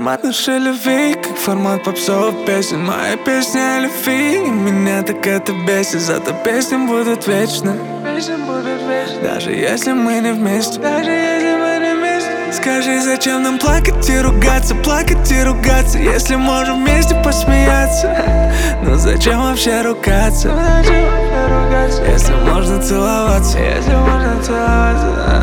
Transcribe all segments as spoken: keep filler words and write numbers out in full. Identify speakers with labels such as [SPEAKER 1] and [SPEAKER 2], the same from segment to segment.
[SPEAKER 1] формат нашей любви, как формат попсовых песен. Моя песня о любви, и меня так это бесит. Зато песни будут вечно, даже если мы не вместе. Даже если мы не вместе. Скажи, зачем нам плакать и ругаться, плакать и ругаться, если можем вместе посмеяться? Ну зачем вообще ругаться, если можно целоваться, если можно целоваться?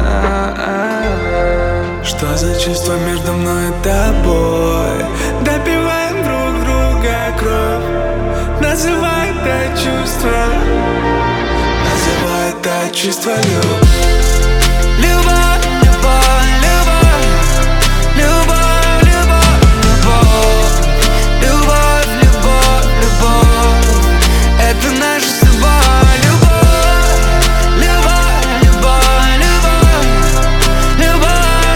[SPEAKER 1] Что за чувство между мной и тобой? Допиваем друг друга кровь, называй это чувство, называй это чувство любовь. Любовь, любовь, любовь, любовь, любовь, любовь, любовь, любовь, это наша с тобой любовь, любовь, любовь, любовь, любовь,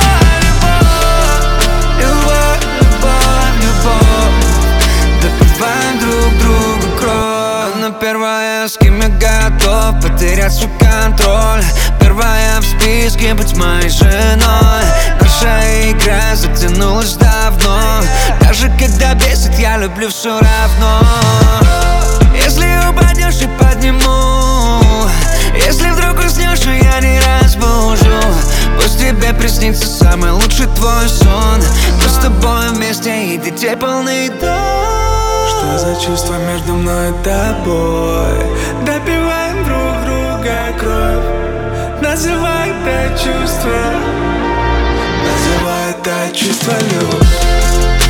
[SPEAKER 1] любовь, любовь, любовь, допиваем друг другу кровь. Она первая, с кем я готов потерять свой контроль, первая в списке быть моей женой. Наша игра затянулась давно, даже когда бесит, я люблю все равно. Если упадешь, и подниму, если вдруг уснешь, и я не разбужу. Пусть тебе приснится самый лучший твой сон, мы с тобой вместе и детей полный дом. Что за чувство между мной и тобой? Допиваем друг друга кровь, называй это чувство, называй это чувство любовь.